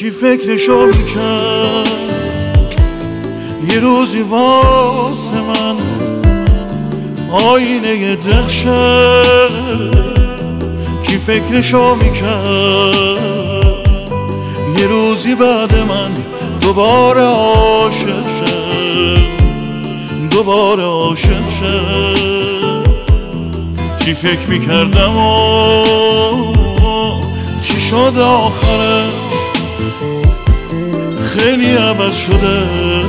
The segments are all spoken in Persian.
کی فکرشو میکرد یه روزی واسه من آینه درخشه؟ کی فکرشو میکرد یه روزی بعد من دوباره عاشق شه، دوباره عاشق شه؟ چی فکر میکردم و چی شد آخرش؟ خیلی عوض شده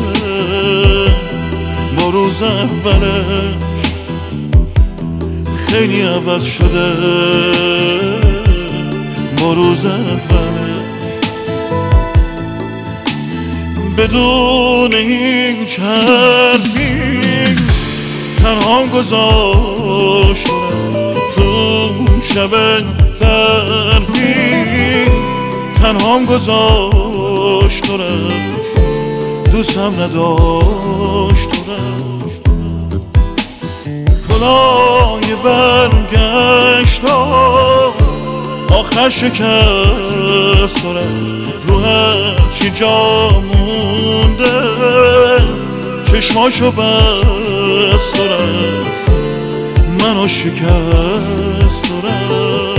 با روز اولش، خیلی عوض شده با روز اولش. بدون هیچ حرفی تنهام گذاشتم تو شب برفی، تنهام گذاشتم دوستم نداشتم. کلاه برگشت آخر شکستم، رو هرچی جا مونده چشماشو بست و رفت، منو شکست و رفت.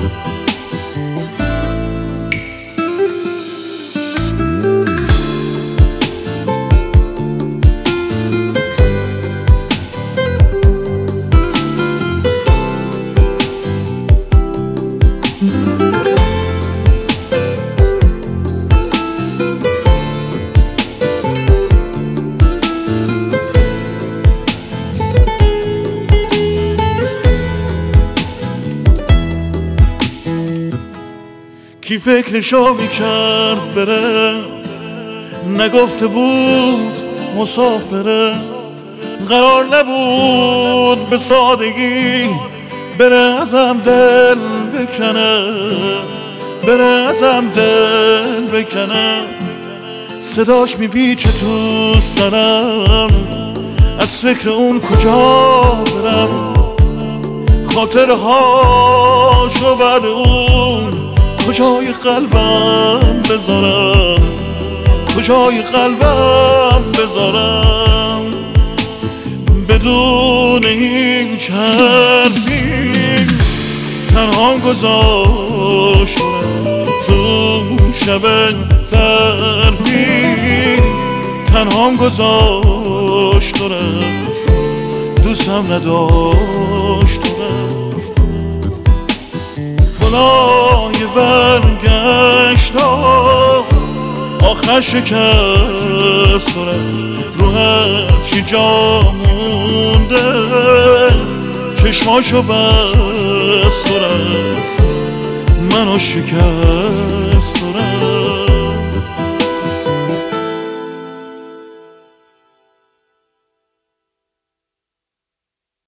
کی فکرشو میکرد بره؟ نگفته بود مسافره، قرار نبود به سادگی بره ازم دل بکنه، بره ازم دل بکنه. صداش میپیچه تو سرم، از فکر اون کجا برم؟ خاطرهاشو بعد اون کجای قلبم بذارم، کجای قلبم بذارم؟ بدون هیچ حرفی تنهام گذاشتم تو شب برفی، تنهام گذاشتم دوستم نداشتم. کلاه برگشت آخر شکستم، رو هرچی جا مونده چشماشو بست و رفت، منو شکست و رفت.